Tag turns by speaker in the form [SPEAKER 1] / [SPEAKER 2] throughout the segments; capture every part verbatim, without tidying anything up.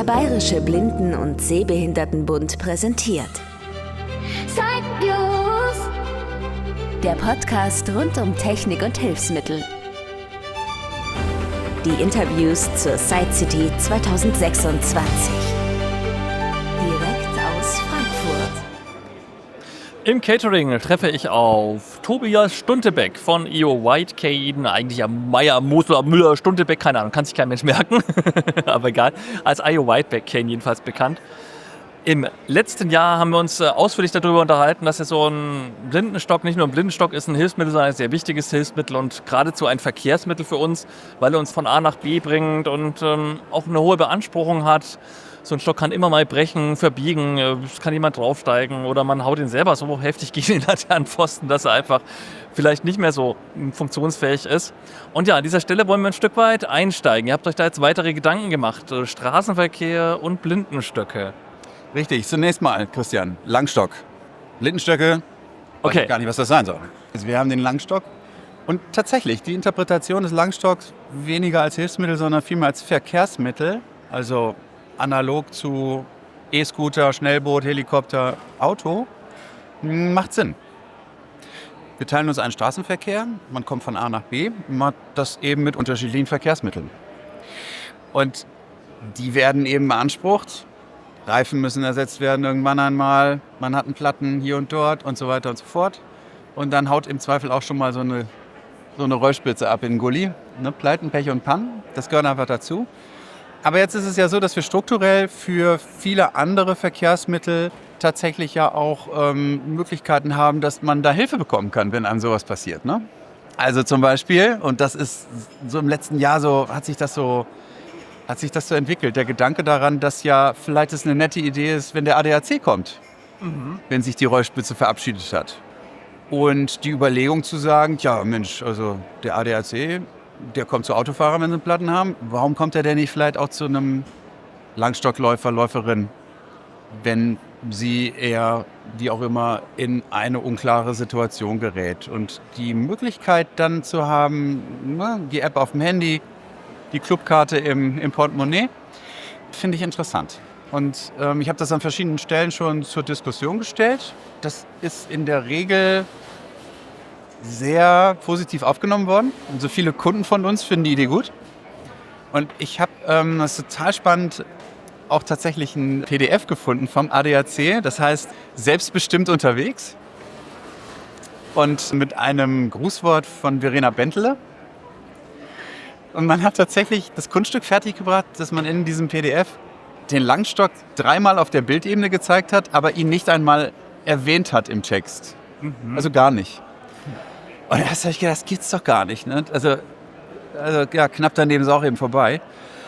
[SPEAKER 1] Der Bayerische Blinden- und Sehbehindertenbund präsentiert. Der Podcast rund um Technik und Hilfsmittel. Die Interviews zur Side City zwanzig sechsundzwanzig. Direkt aus Frankfurt.
[SPEAKER 2] Im Catering treffe ich auf Tobias Stuntebeck von I O White Cane, eigentlich ja Meier, Mosler, Müller, Stuntebeck, keine Ahnung, kann sich kein Mensch merken, aber egal, als I O White Cane jedenfalls bekannt. Im letzten Jahr haben wir uns ausführlich darüber unterhalten, dass ja so ein Blindenstock nicht nur ein Blindenstock ist, ein Hilfsmittel, sondern ein sehr wichtiges Hilfsmittel und geradezu ein Verkehrsmittel für uns, weil er uns von A nach B bringt und ähm, auch eine hohe Beanspruchung hat. So ein Stock kann immer mal brechen, verbiegen, es kann jemand draufsteigen oder man haut ihn selber so heftig gegen den Laternenpfosten, dass er einfach vielleicht nicht mehr so funktionsfähig ist. Und ja, an dieser Stelle wollen wir ein Stück weit einsteigen. Ihr habt euch da jetzt weitere Gedanken gemacht, Straßenverkehr und Blindenstöcke.
[SPEAKER 3] Richtig, zunächst mal, Christian, Langstock. Blindenstöcke, weiß
[SPEAKER 2] Okay.
[SPEAKER 3] ich gar nicht, was das sein soll. Also wir haben den Langstock und tatsächlich die Interpretation des Langstocks weniger als Hilfsmittel, sondern vielmehr als Verkehrsmittel, also analog zu E-Scooter, Schnellboot, Helikopter, Auto, macht Sinn. Wir teilen uns einen Straßenverkehr, man kommt von A nach B, man hat das eben mit unterschiedlichen Verkehrsmitteln. Und die werden eben beansprucht. Reifen müssen ersetzt werden irgendwann einmal, man hat einen Platten hier und dort und so weiter und so fort. Und dann haut im Zweifel auch schon mal so eine, so eine Rollspitze ab in den Gully. Ne? Pleiten, Pech und Pannen, das gehört einfach dazu. Aber jetzt ist es ja so, dass wir strukturell für viele andere Verkehrsmittel tatsächlich ja auch ähm, Möglichkeiten haben, dass man da Hilfe bekommen kann, wenn einem sowas passiert. Ne? Also zum Beispiel, und das ist so im letzten Jahr so, hat sich das so hat sich das so entwickelt. Der Gedanke daran, dass ja vielleicht es eine nette Idee ist, wenn der A D A C kommt, mhm. wenn sich die Rollspitze verabschiedet hat. Und die Überlegung zu sagen, tja Mensch, also der A D A C, der kommt zu Autofahrern, wenn sie Platten haben. Warum kommt er denn nicht vielleicht auch zu einem Langstockläufer, Läuferin, wenn sie eher, wie auch immer, in eine unklare Situation gerät? Und die Möglichkeit dann zu haben, na, die App auf dem Handy, die Clubkarte im, im Portemonnaie, finde ich interessant. Und ähm, ich habe das an verschiedenen Stellen schon zur Diskussion gestellt. Das ist in der Regel sehr positiv aufgenommen worden. Und so viele Kunden von uns finden die Idee gut. Und ich habe, ähm, das ist total spannend, auch tatsächlich ein P D F gefunden vom A D A C. Das heißt, selbstbestimmt unterwegs. Und mit einem Grußwort von Verena Bentele. Und man hat tatsächlich das Kunststück fertiggebracht, dass man in diesem P D F den Langstock dreimal auf der Bildebene gezeigt hat, aber ihn nicht einmal erwähnt hat im Text. Mhm. Also gar nicht. Und da habe ich gedacht, das gibt's doch gar nicht. Ne? Also, also ja, knapp daneben ist auch eben vorbei.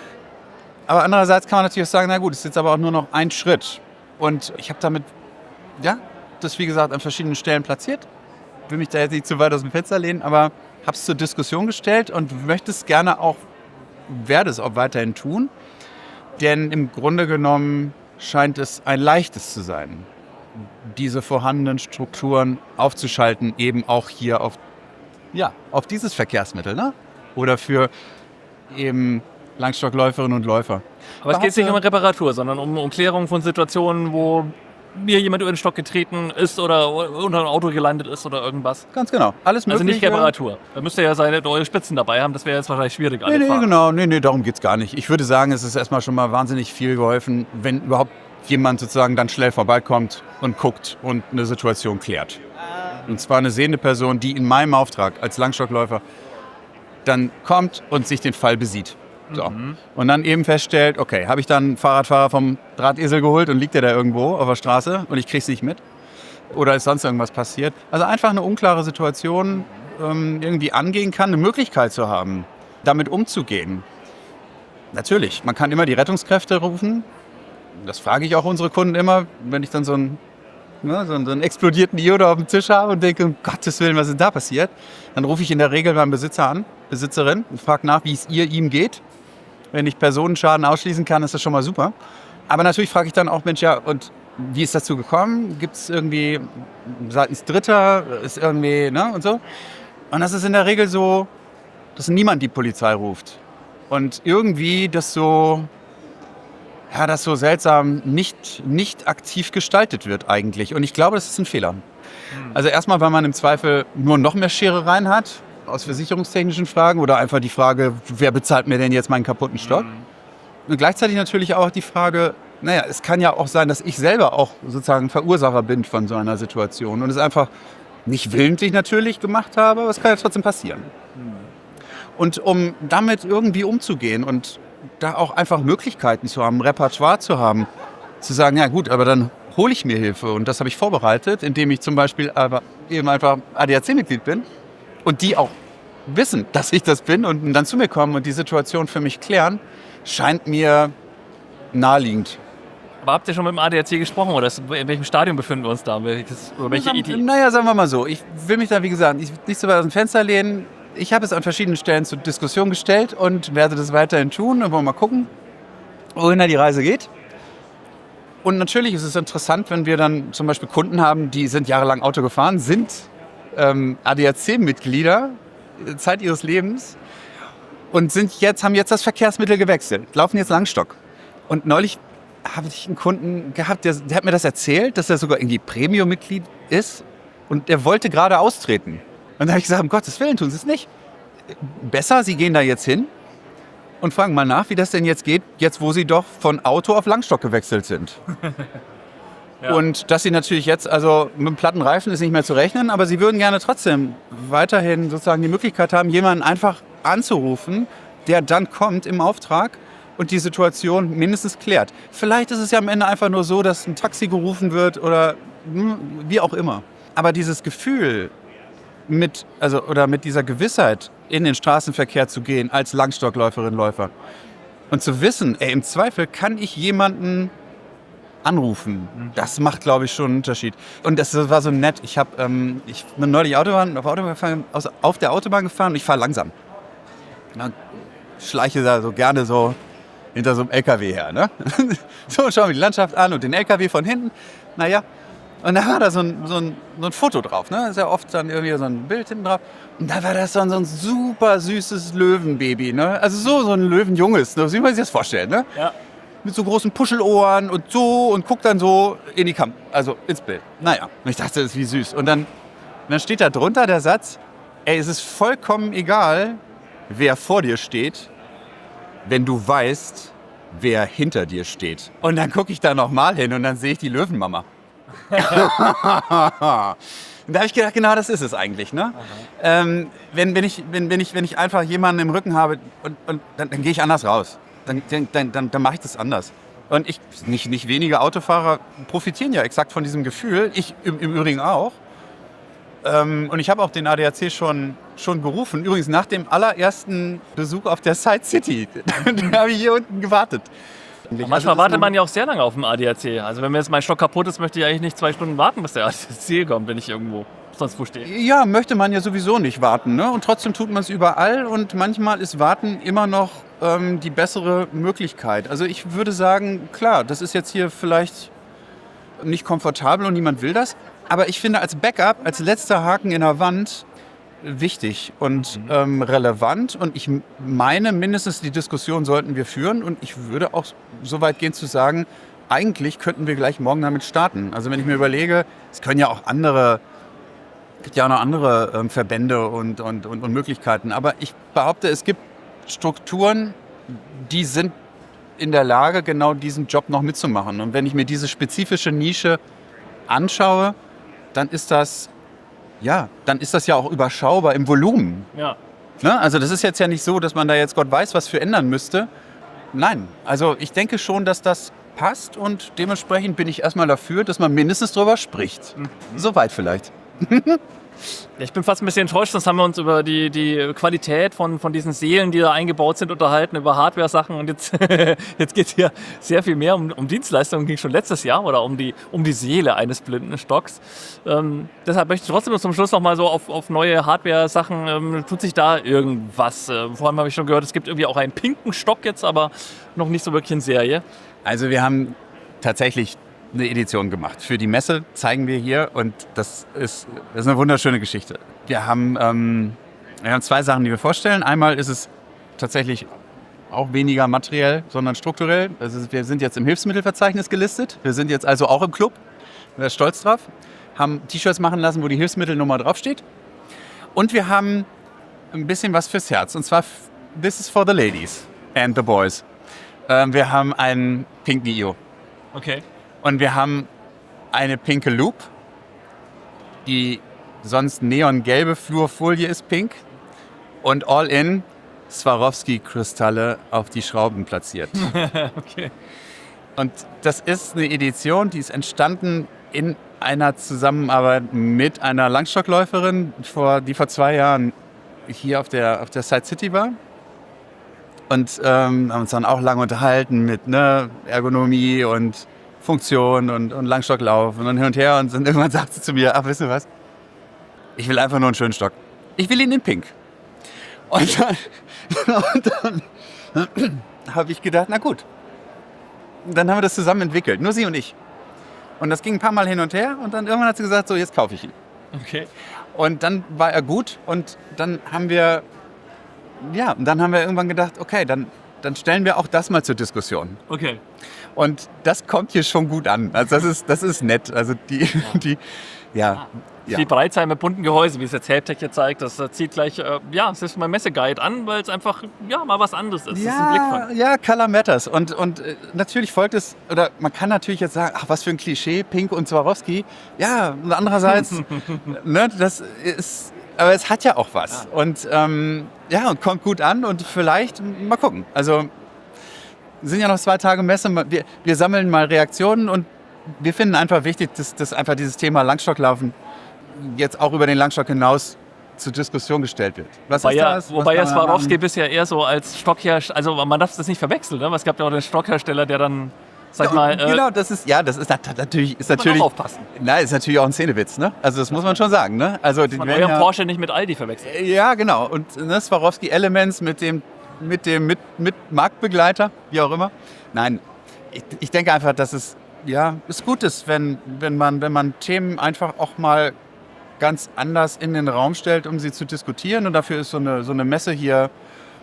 [SPEAKER 3] Aber andererseits kann man natürlich auch sagen, na gut, es ist jetzt aber auch nur noch ein Schritt. Und ich habe damit, ja, das wie gesagt an verschiedenen Stellen platziert. Ich will mich da jetzt nicht zu weit aus dem Fenster lehnen, aber habe es zur Diskussion gestellt und möchte es gerne auch, werde es auch weiterhin tun. Denn im Grunde genommen scheint es ein leichtes zu sein, diese vorhandenen Strukturen aufzuschalten, eben auch hier auf, ja, auf dieses Verkehrsmittel, ne? Oder für eben Langstockläuferinnen und Läufer.
[SPEAKER 2] Aber es geht nicht um Reparatur, sondern um, um Klärung von Situationen, wo mir jemand über den Stock getreten ist oder unter ein Auto gelandet ist oder irgendwas.
[SPEAKER 3] Ganz genau. Alles mögliche.
[SPEAKER 2] Also nicht Reparatur. Da müsst ihr ja seine eure Spitzen dabei haben, das wäre jetzt wahrscheinlich schwierig.
[SPEAKER 3] Nee, nee, genau. Nee, nee, darum geht's gar nicht. Ich würde sagen, es ist erstmal schon mal wahnsinnig viel geholfen, wenn überhaupt jemand sozusagen dann schnell vorbeikommt und guckt und eine Situation klärt. Und zwar eine sehende Person, die in meinem Auftrag als Langstockläufer dann kommt und sich den Fall besieht. So. Mhm. Und dann eben feststellt, okay, habe ich dann einen Fahrradfahrer vom Drahtesel geholt und liegt der da irgendwo auf der Straße und ich kriege es nicht mit? Oder ist sonst irgendwas passiert? Also einfach eine unklare Situation ähm, irgendwie angehen kann, eine Möglichkeit zu haben, damit umzugehen. Natürlich, man kann immer die Rettungskräfte rufen. Das frage ich auch unsere Kunden immer, wenn ich dann so einen, ne, so einen, so einen explodierten Ioda auf dem Tisch habe und denke, um Gottes Willen, was ist da passiert? Dann rufe ich in der Regel beim Besitzer an, Besitzerin, und frage nach, wie es ihr, ihm geht. Wenn ich Personenschaden ausschließen kann, ist das schon mal super. Aber natürlich frage ich dann auch, Mensch, ja, und wie ist dazu gekommen? Gibt es irgendwie seitens Dritter, ist irgendwie, ne, und so. Und das ist in der Regel so, dass niemand die Polizei ruft. Und irgendwie das so ja, das so seltsam nicht, nicht aktiv gestaltet wird eigentlich. Und ich glaube, das ist ein Fehler. Mhm. Also erstmal, weil man im Zweifel nur noch mehr Scherereien hat, aus versicherungstechnischen Fragen oder einfach die Frage, wer bezahlt mir denn jetzt meinen kaputten Stock? Mhm. Und gleichzeitig natürlich auch die Frage, naja, es kann ja auch sein, dass ich selber auch sozusagen Verursacher bin von so einer Situation und es einfach nicht willentlich natürlich gemacht habe, aber es kann ja trotzdem passieren. Mhm. Und um damit irgendwie umzugehen und da auch einfach Möglichkeiten zu haben, Repertoire zu haben, zu sagen, ja gut, aber dann hole ich mir Hilfe und das habe ich vorbereitet, indem ich zum Beispiel aber eben einfach A D A C-Mitglied bin und die auch wissen, dass ich das bin und dann zu mir kommen und die Situation für mich klären, scheint mir naheliegend.
[SPEAKER 2] Aber habt ihr schon mit dem A D A C gesprochen oder in welchem Stadium befinden wir uns da? Welches, oder welche Idee?
[SPEAKER 3] Naja, sagen wir mal so, ich will mich da, wie gesagt, nicht so weit aus dem Fenster lehnen. Ich habe es an verschiedenen Stellen zur Diskussion gestellt und werde das weiterhin tun und wollen mal gucken, wohin da die Reise geht. Und natürlich ist es interessant, wenn wir dann zum Beispiel Kunden haben, die sind jahrelang Auto gefahren, sind ähm, A D A C-Mitglieder, Zeit ihres Lebens und sind jetzt, haben jetzt das Verkehrsmittel gewechselt, laufen jetzt Langstock. Und neulich habe ich einen Kunden gehabt, der, der hat mir das erzählt, dass er sogar irgendwie Premium-Mitglied ist und der wollte gerade austreten. Und da habe ich gesagt, um Gottes Willen, tun Sie es nicht. Besser, Sie gehen da jetzt hin und fragen mal nach, wie das denn jetzt geht, jetzt wo Sie doch von Auto auf Langstock gewechselt sind. Ja. Und dass Sie natürlich jetzt, also mit einem platten Reifen ist nicht mehr zu rechnen, aber Sie würden gerne trotzdem weiterhin sozusagen die Möglichkeit haben, jemanden einfach anzurufen, der dann kommt im Auftrag und die Situation mindestens klärt. Vielleicht ist es ja am Ende einfach nur so, dass ein Taxi gerufen wird oder wie auch immer. Aber dieses Gefühl, mit, also, oder mit dieser Gewissheit in den Straßenverkehr zu gehen als Langstockläuferin, Läufer und zu wissen, ey, im Zweifel kann ich jemanden anrufen. Das macht, glaube ich, schon einen Unterschied. Und das war so nett. Ich, hab, ähm, ich bin neulich Autobahn, auf, Autobahn gefahren, also auf der Autobahn gefahren und ich fahre langsam. Ja, schleiche da so gerne so hinter so einem L K W her. Ne? So, schaue mir die Landschaft an und den L K W von hinten. Naja, und da war da so ein, so ein, so ein Foto drauf, ne? Sehr oft dann irgendwie so ein Bild hinten drauf. Und da war das so ein, so ein super süßes Löwenbaby, ne? Also so, so ein Löwenjunges, ne? Wie man sich das vorstellt, ne? Ja. Mit so großen Puschelohren und so und guckt dann so in die Kamera, also ins Bild. Naja, und ich dachte, das ist wie süß. Und dann, dann steht da drunter der Satz, ey, es ist vollkommen egal, wer vor dir steht, wenn du weißt, wer hinter dir steht. Und dann gucke ich da nochmal hin und dann sehe ich die Löwenmama. Da habe ich gedacht, genau das ist es eigentlich. Ne? Ähm, wenn, wenn, ich, wenn, wenn, ich, wenn ich einfach jemanden im Rücken habe, und, und dann, dann gehe ich anders raus. Dann, dann, dann, dann mache ich das anders. Und ich, nicht, nicht wenige Autofahrer profitieren ja exakt von diesem Gefühl. Ich im, im Übrigen auch. Ähm, und ich habe auch den A D A C schon, schon gerufen. Übrigens nach dem allerersten Besuch auf der Side City. Da habe ich hier unten gewartet.
[SPEAKER 2] Manchmal wartet man ja auch sehr lange auf dem A D A C. Also wenn mir jetzt mein Stock kaputt ist, möchte ich eigentlich nicht zwei Stunden warten, bis der A D A C kommt, wenn ich irgendwo sonst wo stehe.
[SPEAKER 3] Ja, möchte man ja sowieso nicht warten. Ne? Und trotzdem tut man es überall. Und manchmal ist Warten immer noch ähm, die bessere Möglichkeit. Also ich würde sagen, klar, das ist jetzt hier vielleicht nicht komfortabel und niemand will das. Aber ich finde als Backup, als letzter Haken in der Wand, wichtig und ähm, relevant. Und ich meine, mindestens die Diskussion sollten wir führen. Und ich würde auch so weit gehen zu sagen, eigentlich könnten wir gleich morgen damit starten. Also wenn ich mir überlege, es können ja auch andere, es gibt ja auch noch andere ähm, Verbände und, und, und, und Möglichkeiten. Aber ich behaupte, es gibt Strukturen, die sind in der Lage, genau diesen Job noch mitzumachen. Und wenn ich mir diese spezifische Nische anschaue, dann ist das Ja, dann ist das ja auch überschaubar im Volumen.
[SPEAKER 2] Ja.
[SPEAKER 3] Ne? Also das ist jetzt ja nicht so, dass man da jetzt Gott weiß, was für ändern müsste. Nein, also ich denke schon, dass das passt und dementsprechend bin ich erstmal dafür, dass man mindestens drüber spricht. Mhm. Soweit vielleicht.
[SPEAKER 2] Ja, ich bin fast ein bisschen enttäuscht, sonst haben wir uns über die, die Qualität von, von diesen Seelen, die da eingebaut sind, unterhalten, über Hardware-Sachen und jetzt, jetzt geht es hier sehr viel mehr um, um Dienstleistungen, ging schon letztes Jahr oder um die, um die Seele eines blinden Stocks. Ähm, deshalb möchte ich trotzdem zum Schluss noch mal so auf, auf neue Hardware-Sachen, ähm, tut sich da irgendwas? Äh, vor allem habe ich schon gehört, es gibt irgendwie auch einen pinken Stock jetzt, aber noch nicht so wirklich in Serie.
[SPEAKER 3] Also wir haben tatsächlich eine Edition gemacht. Für die Messe zeigen wir hier und das ist, das ist eine wunderschöne Geschichte. Wir haben, ähm, wir haben zwei Sachen, die wir vorstellen. Einmal ist es tatsächlich auch weniger materiell, sondern strukturell. Also wir sind jetzt im Hilfsmittelverzeichnis gelistet. Wir sind jetzt also auch im Club. Wir sind stolz drauf. Haben T-Shirts machen lassen, wo die Hilfsmittelnummer draufsteht. Und wir haben ein bisschen was fürs Herz. Und zwar, this is for the ladies and the boys. Ähm, wir haben einen pinken I O.
[SPEAKER 2] Okay.
[SPEAKER 3] Und wir haben eine pinke Loop. Die sonst neongelbe Fluorfolie ist pink. Und all in Swarovski-Kristalle auf die Schrauben platziert.
[SPEAKER 2] Okay.
[SPEAKER 3] Und das ist eine Edition, die ist entstanden in einer Zusammenarbeit mit einer Langstockläuferin, vor, die vor zwei Jahren hier auf der, auf der Side City war. Und ähm, haben uns dann auch lange unterhalten mit ne, Ergonomie und Funktion und, und Langstocklauf und dann hin und her. Und dann irgendwann sagt sie zu mir, ach, wisst ihr was? Ich will einfach nur einen schönen Stock. Ich will ihn in pink. Und dann, und dann habe ich gedacht, na gut. Und dann haben wir das zusammen entwickelt, nur sie und ich. Und das ging ein paar Mal hin und her und dann irgendwann hat sie gesagt, so jetzt kaufe ich ihn.
[SPEAKER 2] Okay.
[SPEAKER 3] Und dann war er gut und dann haben wir, ja, und dann haben wir irgendwann gedacht, okay, dann, dann stellen wir auch das mal zur Diskussion.
[SPEAKER 2] Okay.
[SPEAKER 3] Und das kommt hier schon gut an. Also das ist, das ist nett. Also die, die ja.
[SPEAKER 2] Ja.
[SPEAKER 3] Ja.
[SPEAKER 2] Die Breitseite mit bunten Gehäuse, wie es jetzt Helptech hier zeigt, das äh, zieht gleich, äh, ja, das ist mein Messeguide an, weil es einfach, ja, mal was anderes ist. Das ist ein Blickfang.
[SPEAKER 3] Ja, ja, Color Matters. Und, und äh, natürlich folgt es, oder man kann natürlich jetzt sagen, ach, was für ein Klischee, Pink und Swarovski. Ja, und andererseits, ne, das ist, aber es hat ja auch was. Ja. Und ähm, ja, und kommt gut an und vielleicht, mal gucken. Also, sind ja noch zwei Tage Messe, wir, wir sammeln mal Reaktionen und wir finden einfach wichtig, dass, dass einfach dieses Thema Langstocklaufen jetzt auch über den Langstock hinaus zur Diskussion gestellt wird. Was
[SPEAKER 2] wobei
[SPEAKER 3] ist
[SPEAKER 2] ja,
[SPEAKER 3] das?
[SPEAKER 2] wobei ja
[SPEAKER 3] Was kann man
[SPEAKER 2] Swarovski
[SPEAKER 3] machen?
[SPEAKER 2] bisher eher so als Stockhersteller, also man darf das nicht verwechseln, ne? Es gab ja auch den Stockhersteller, der dann, sag ich mal... Äh,
[SPEAKER 3] genau, das ist, ja, das ist nat- natürlich... Ist
[SPEAKER 2] muss man
[SPEAKER 3] natürlich
[SPEAKER 2] auch aufpassen.
[SPEAKER 3] Nein, ist natürlich auch ein Szenewitz, ne? Also das muss man schon sagen, ne? Also die
[SPEAKER 2] Man
[SPEAKER 3] werden
[SPEAKER 2] euren
[SPEAKER 3] ja,
[SPEAKER 2] Porsche nicht mit Aldi verwechseln.
[SPEAKER 3] ja, genau. Und ne, Swarovski Elements mit dem, mit dem mit, mit Marktbegleiter, wie auch immer. Nein, ich, ich denke einfach, dass es ja, ist gut ist, wenn, wenn, man, wenn man Themen einfach auch mal ganz anders in den Raum stellt, um sie zu diskutieren. Und dafür ist so eine, so eine Messe hier,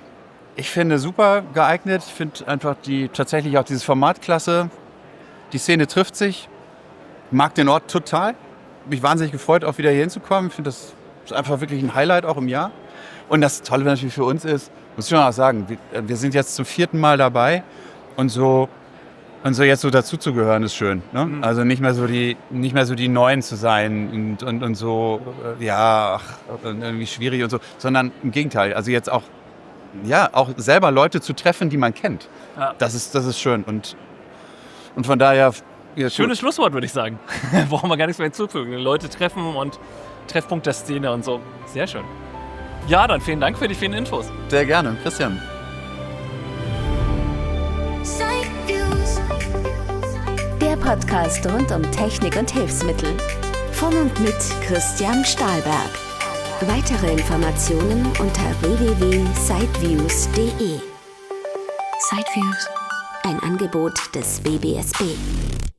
[SPEAKER 3] ich finde, super geeignet. Ich finde einfach die tatsächlich auch dieses Format klasse. Die Szene trifft sich. Ich mag den Ort total. Mich wahnsinnig gefreut, auch wieder hier hinzukommen. Ich finde, das ist einfach wirklich ein Highlight auch im Jahr. Und das Tolle natürlich für uns ist, muss ich schon auch sagen, wir, wir sind jetzt zum vierten Mal dabei und so Und so jetzt so dazuzugehören ist schön. Ne? Mhm. Also nicht mehr so die, nicht mehr so die Neuen zu sein und, und, und so, äh, ja, ach, irgendwie schwierig und so, sondern im Gegenteil. Also jetzt auch, ja, auch selber Leute zu treffen, die man kennt. Ja. Das ist, das ist schön. Und, und von daher. Ja,
[SPEAKER 2] schönes Schlusswort, würde ich sagen. Brauchen wir gar nichts mehr hinzufügen. Leute treffen und Treffpunkt der Szene und so. Sehr schön. Ja, dann vielen Dank für die vielen Infos.
[SPEAKER 3] Sehr gerne. Christian.
[SPEAKER 1] Der Podcast rund um Technik und Hilfsmittel. Von und mit Christian Stahlberg. Weitere Informationen unter w w w punkt sideviews punkt de. Sideviews, ein Angebot des B B S B.